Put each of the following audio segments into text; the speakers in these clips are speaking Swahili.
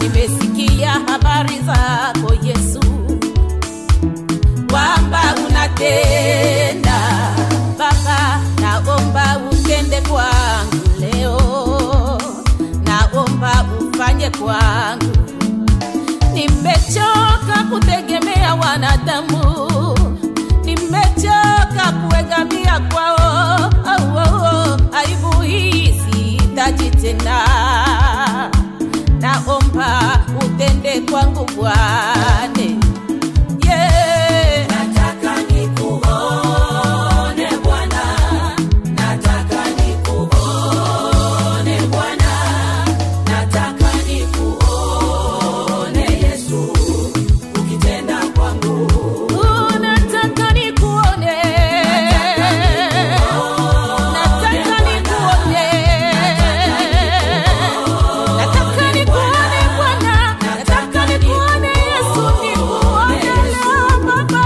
nimesikia habari zako Yesu, kwamba unatenda. Baba, naomba utende kwangu leo, naomba ufanye kwangu. Nimechoka kutegemea wanadamu, nimechoka kuegamia kwao. Aibu hii sihitaji tena, naomba utende kwangu Bwana. Nataka nikuone Bwana, nataka nikuone Bwana, nataka nikuone Yesu ukitenda kwangu. Nataka nikuone, nataka nikuone, nataka nikuone Bwana, nataka nikuone Yesu, nikuone leo Baba.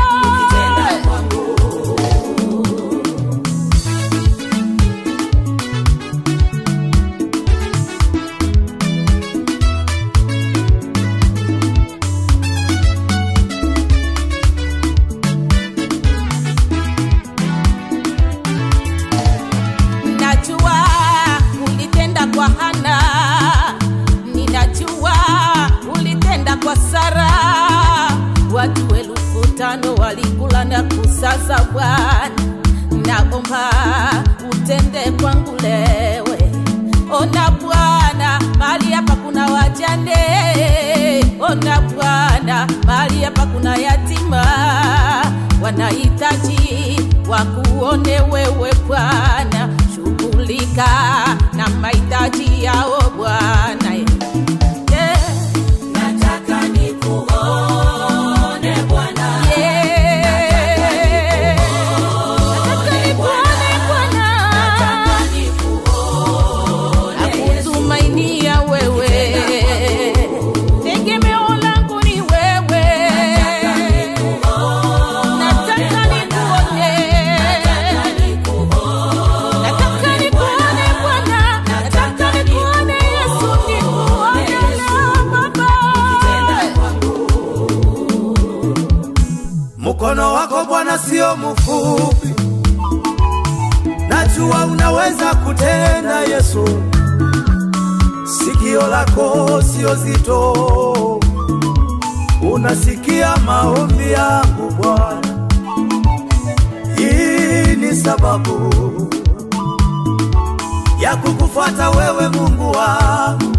Najua ulitenda kwa Hana, ninajua ulitenda kwa Sara. Watu 5,000 walikula na kusaza Bwana, naomba utende kwangu lewe. Ona Bwana, mahali hapa kuna wajane. Ona Bwana, mahali hapa kuna yatima, wanahitaji wakuone wewe Bwana. Shughulika na mahitaji yao Bwana. Nataka nikuone Bwana, nataka nikuone Bwana, nakutumainia wewe, tegemeo langu ni wewe. Nataka nikuone, nataka nikuone Bwana, nataka nikuone Yesu, nikuone leo Baba. Mkono wako Bwana sio mfupi, najua unaweza kutenda Yesu. Sikio lako sio zito, unasikia maombi yangu Bwana. Hii ni sababu ya kukufuata wewe Mungu wangu.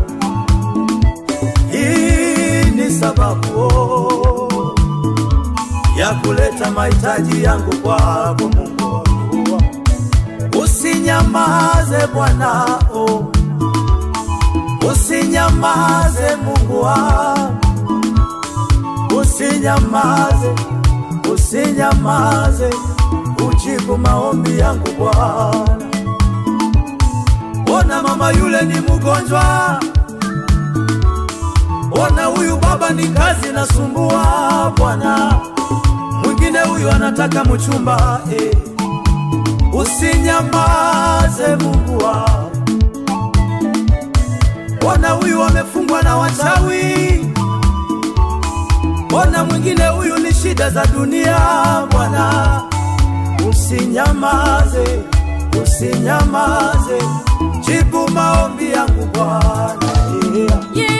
Hii ni sababu ya kuleta mahitaji yangu kwako Mungu wangu. Usinyamaze Bwana, usinyamaze Mungu wangu. Usinyamaze, usinyamaze, ujibu maombi yangu Bwana. Ona mama yule ni mgonjwa, ona huyu baba ni kazi nasumbua Bwana. Mwingine huyu anataka mchumba, Usinyamaze Mungu wangu. Ona huyu amefungwa na wachawi, ona mwingine huyu ni shida za dunia Bwana. Usinyamaze, usinyamaze, jibu maombi yangu Bwana. Yeah.